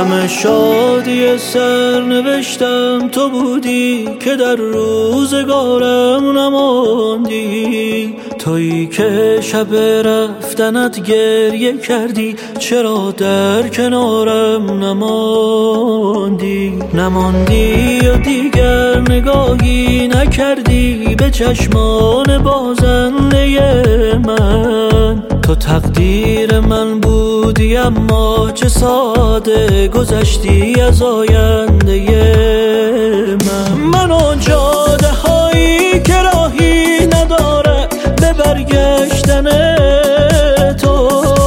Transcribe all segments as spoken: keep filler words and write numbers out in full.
همه شادی سرنوشتم تو بودی که در روزگارم نماندی. تویی که شب رفتنت گریه کردی، چرا در کنارم نماندی؟ نماندی و دیگر نگاهی نکردی به چشمان بازنده من. تو تقدیر من بودی اما چه ساده گذشتی از آینده من. من و جاده هایی که راهی نداره به برگشتن تو،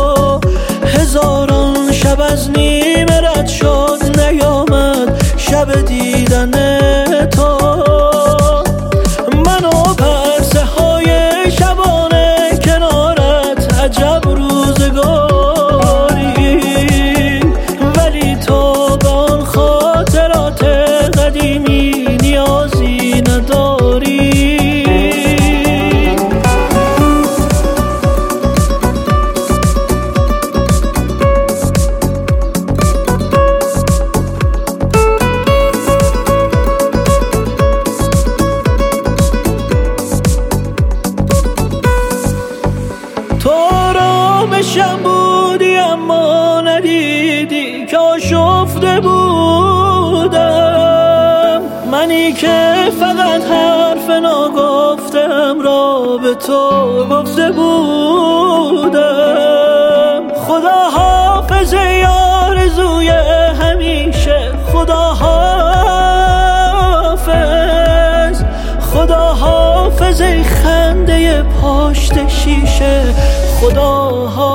هزاران شب از نیمه رد شد نیامد شب دیدن تو. من و پرسه های شبانه کنارت عجب روزگاری، ولی تو به آن خاطرات قدیمی نیازی نداری. تو را بشم بودی اما ندیدی که آشفته بودم. منی که فقط حرف ناگفتم را به تو گفته بودم. خدا حافظ آرزوی همیشه، خدا حافظ، خدا حافظ ای خنده پشت شیشه، خدا حافظ.